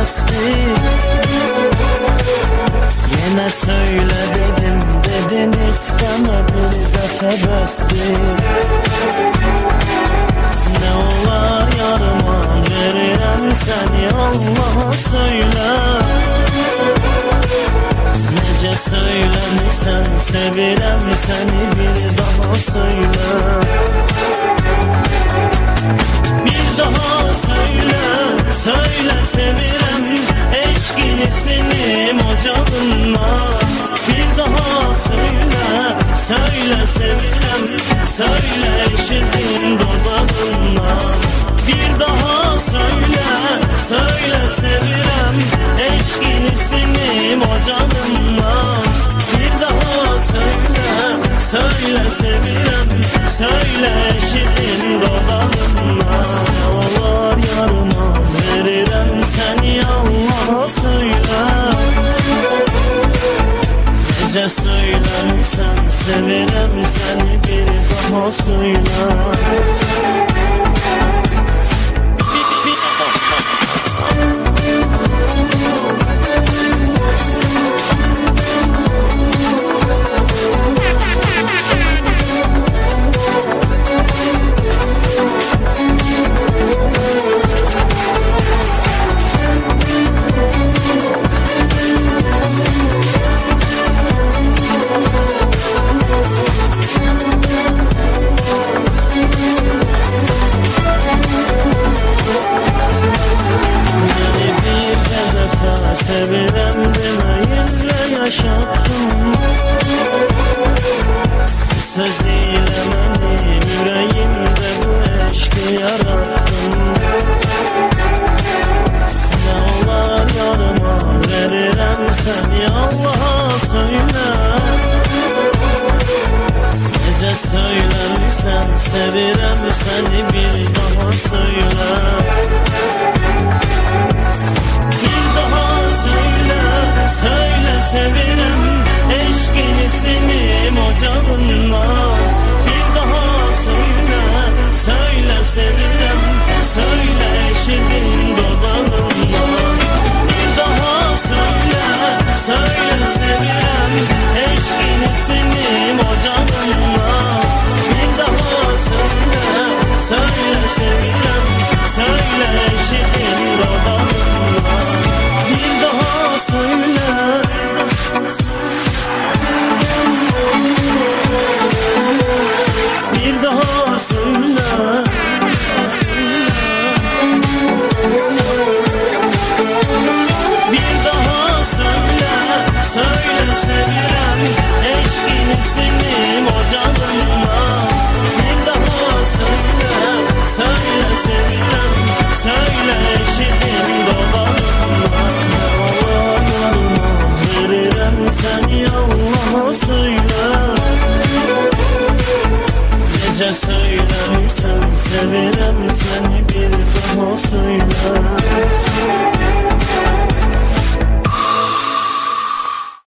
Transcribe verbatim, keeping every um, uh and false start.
besti. Yine söyle dedim, dedin isteme bir defa besti. Ne olar yarıma veririm seni Allah'a söyle. Nece söylemisen sevirem seni bir daha söyle. Bir daha söyle, söyle sevirem eşkinisini ocağınla. Bir daha söyle, söyle sevirem, söyle eşitin dodağınla. Bir daha söyle, söyle sevirem eşkinisini ocağınla. Bir daha söyle, söyle sevirem, söyle eşitin dodağınla. Ne olur yarıma veririm seni Allah'a söyle. Nece söylersen sevirem seni bir daha söyle. Sevirem demeyinle yaşattım. Sözüyle benim yüreğimde bu eşki yarattım. Ne olar yarıma veririm seni Allah'a söyle. Nece söylersen sevirem seni bir daha söyle. Söyle sevirem eşkinisini ocağınla. Bir daha söyle, söyle sevirem, söyle eşinin dodağınla. Bir daha söyle, söyle sevirem eşkinisini ocağınla. Bir daha söyle, söyle sevirem, söyle eşinin dodağınla. Bir daha söyle. Bir daha söyle. Bir daha söyle. Söyle sevirem eşkinisini ocağınla. Bir daha söyle. Söyle sevirem, söyle eşinin dodağınla. Allah yarıma veririm seni Allah'a söyle. Nece söylersen sevirem seni bir daha söyle.